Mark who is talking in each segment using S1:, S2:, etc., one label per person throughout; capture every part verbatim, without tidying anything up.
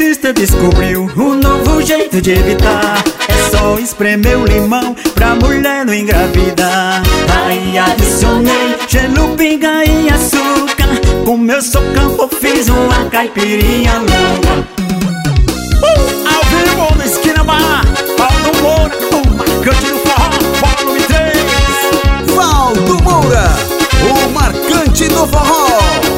S1: cientista descobriu um novo jeito de evitar. É só espremer o limão pra mulher não engravidar. Aí adicionei gelo, pinga e açúcar. Com meu socão eu fiz uma caipirinha louca. uh! Ao vivo no Esquina Bar, Valdo Moura, o marcante do forró, volume três.
S2: Valdo Moura, o marcante do forró.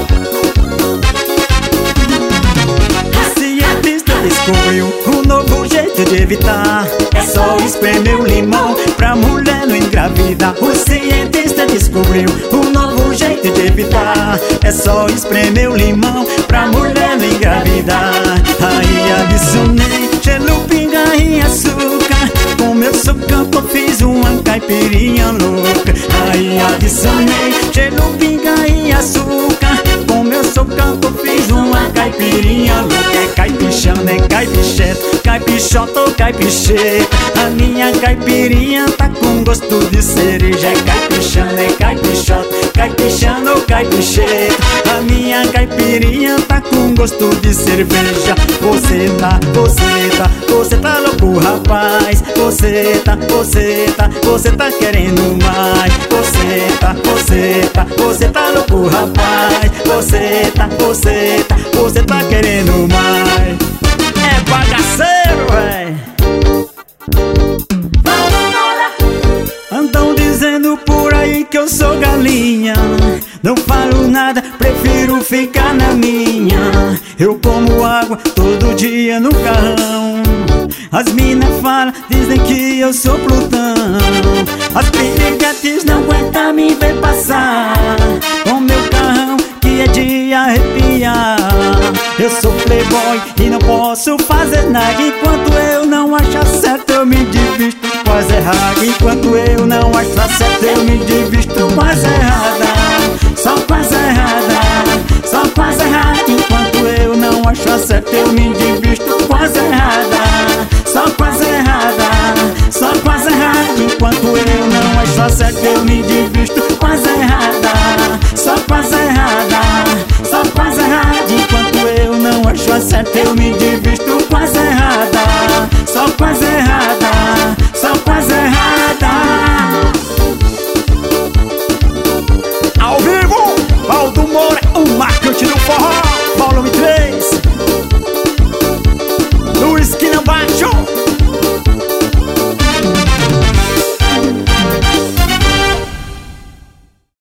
S1: Descobriu um novo jeito de evitar. É só espremer o limão pra mulher não engravidar. O cientista descobriu um novo jeito de evitar. É só espremer o limão pra mulher não engravidar. Aí adicionei gelo, pinga e açúcar. Com meu socão eu fiz uma caipirinha louca. Aí adicionei gelo, pinga e açúcar. Com meu socão eu fiz uma caipirinha louca. É caipichana, é caipicheta, caipichota ou caipicheta. A minha caipirinha tá com gosto de cereja. É caipichana, é caipichota, caipichana ou caipicheta. A minha caipirinha tá com gosto de cerveja. Você tá, você tá, você tá louco, rapaz. Você tá, você tá, você tá querendo mais. Você tá, você tá, você tá louco, rapaz. Você tá, você tá, você tá querendo mais. É bagaceiro, véi. Andam dizendo por aí que eu sou galinha. Não falo nada, prefiro ficar na minha. Eu como água todo dia no carrão. As minas falam, dizem que eu sou Plutão. As piriguetes não aguentam me ver passar com meu carrão que é de arrepiar. Eu sou playboy e não posso fazer nada. Enquanto eu não achar certo eu me divisto com as erradas. Enquanto eu não achar certo eu me divisto com as erradas. Só com as erradas, só com as erradas. Enquanto eu não achar certo eu me divisto com as erradas. Só com as erradas, só com as erradas. Enquanto eu não achar certo eu me divisto com as erradas. Só com as erradas, só com as erradas. Enquanto eu não acho certo eu me